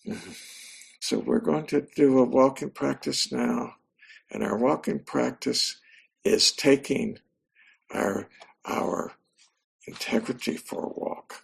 So we're going to do a walking practice now. And our walking practice is taking our integrity for a walk.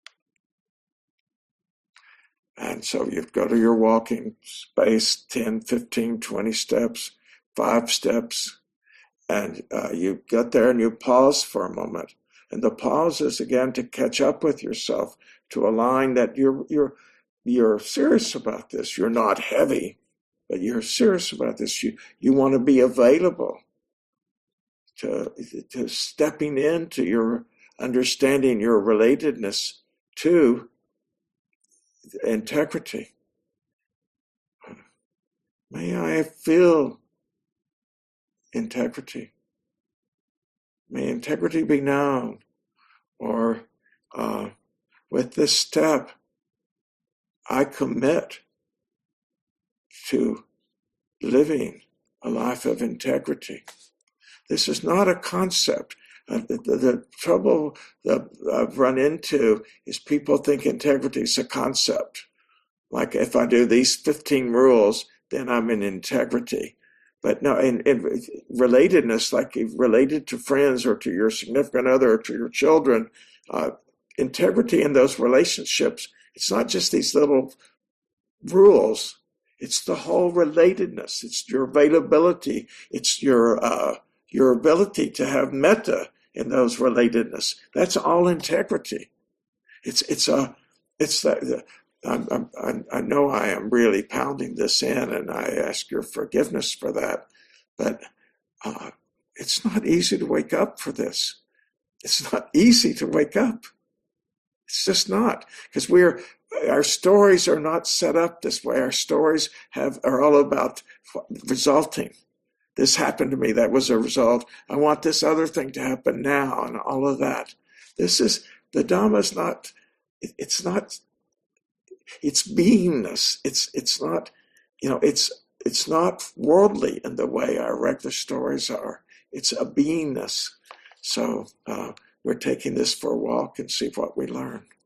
And so you go to your walking space, 10, 15, 20 steps, 5 steps, and you get there and you pause for a moment. And the pause is again to catch up with yourself, to align that you're serious about this. You're not heavy, but you're serious about this. You want to be available to stepping into your understanding, your relatedness to integrity. May I feel integrity. May integrity be known. Or with this step, I commit to living a life of integrity. This is not a concept. The trouble that I've run into is people think integrity is a concept. Like if I do these 15 rules, then I'm in integrity. But no, in relatedness, like related to friends or to your significant other or to your children, integrity in those relationships, it's not just these little rules. It's the whole relatedness. It's your availability. It's your ability to have metta in those relatedness. That's all integrity. I know I am really pounding this in, and I ask your forgiveness for that. But it's not easy to wake up for this. It's not easy to wake up. It's just not, because our stories are not set up this way. Our stories are all about resulting. This happened to me. That was a result. I want this other thing to happen now, and all of that. The Dhamma is not. It's not. It's beingness. It's not. It's not worldly in the way our regular stories are. It's a beingness. So we're taking this for a walk and see what we learn.